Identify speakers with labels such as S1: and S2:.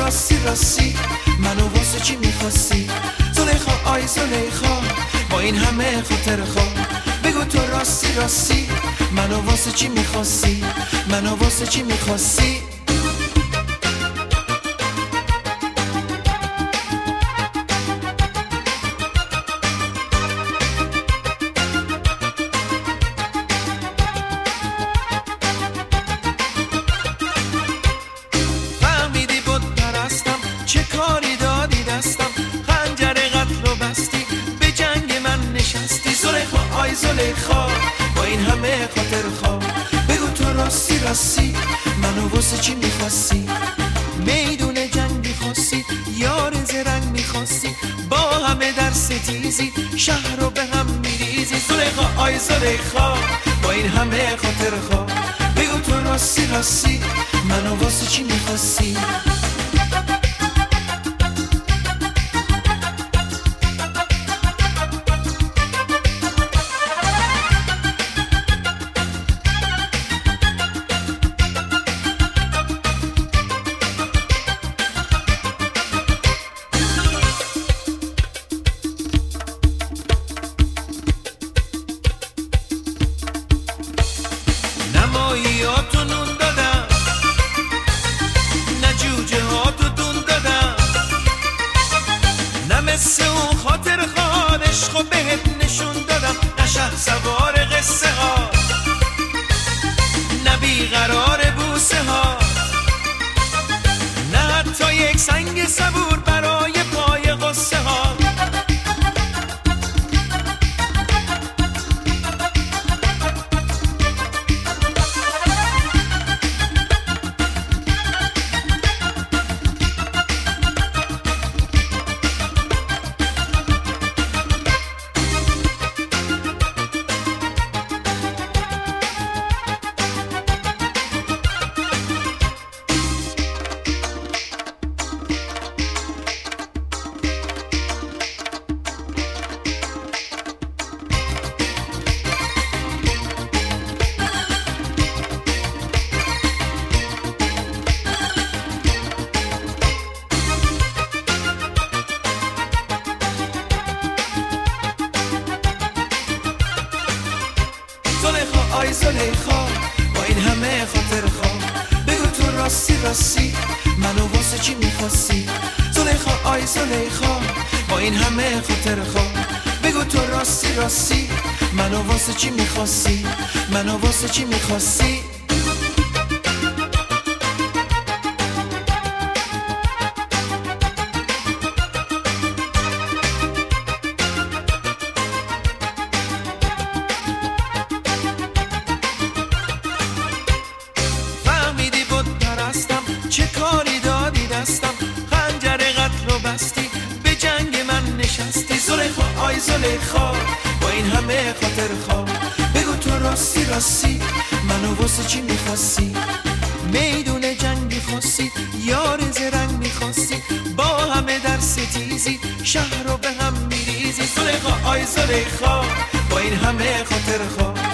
S1: راستی راستی منو واسه چی میخواستی؟ زلیخا آی زلیخا با این همه خاطر خواه بگو تو راستی راستی منو واسه چی میخواستی؟ منو واسه چی میخواستی؟ چه کاری دادی دستم خنجر قتل و بستی به جنگ من نشستی زلیخا آی زلیخا با این همه خاطر خواه بگو تو راستی راستی منو واسه چی میخواستی؟ میدون جنگ میخواستی یار زرنگ میخواستی با همه در ستیزی شهر رو به هم میریزی زلیخا آی زلیخا با این همه خاطر خواه بگو تو راستی راستی منو واسه چی میخواستی؟ نماییاتو نون دادم نه جوجه هاتو دون دادم نه مثل اون خاطر خواه عشقو بهت نشون دادم نه شه سوار قصه ها نه بیقرار بوسه ها نه حتی یک سنگ صبور برای پای قصه ها زلیخا آی زلیخا با این همه خاطر خواه بگو تو راستی راستی منو واسه چی میخواستی؟ زلیخا آی زلیخا با این همه خاطر خواه بگو تو راستی راستی منو واسه چی میخواستی؟ منو واسه چی میخواستی؟ چه کاری دادی دستم خنجر قتل و بستی به جنگ من نشستی زلیخا آی زلیخا با این همه خاطر خواه بگو تو راستی راستی منو واسه چی میخواستی؟ میدون جنگ میخواستی یار زرنگ میخواستی با همه در ستیزی شهر رو به هم میریزی زلیخا آی زلیخا با این همه خاطر خواه